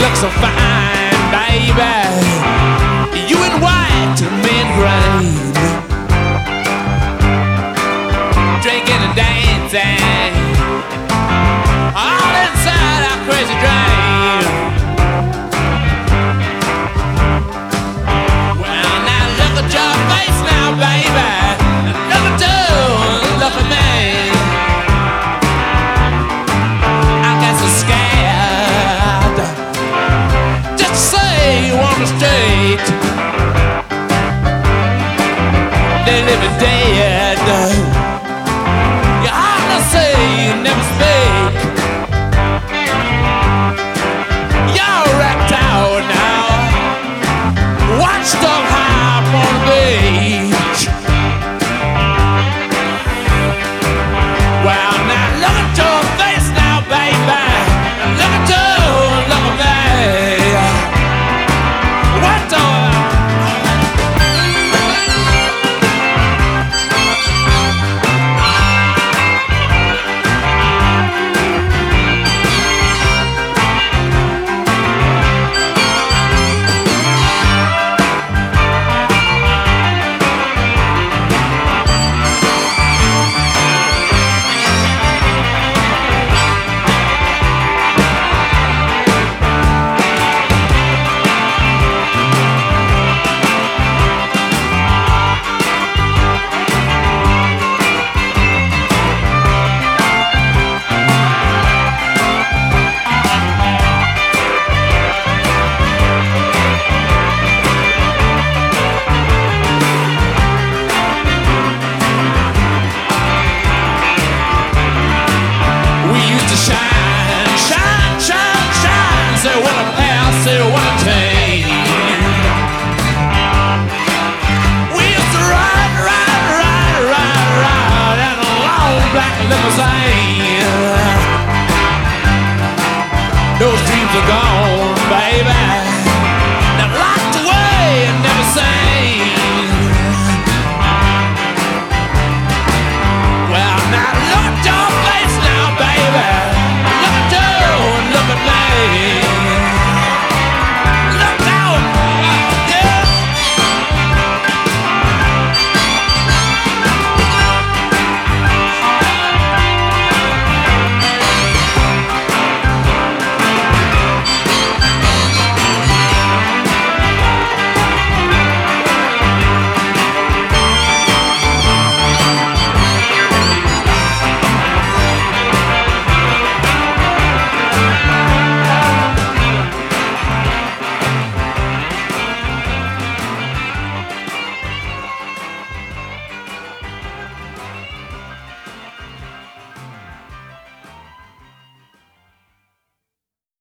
look so fine, baby. You in white to men gray, drinking and dancing, all inside our crazy dream. Well, now look at your face now, baby. Look at you, look at me. I got so scared just to say you on the street. They living dead. You hardly say, you never speak. You're wrecked out now, washed up high up on the beach. Well, now look at your face now, baby. Look at you, look at me. What the? Limousine. Those dreams are gone.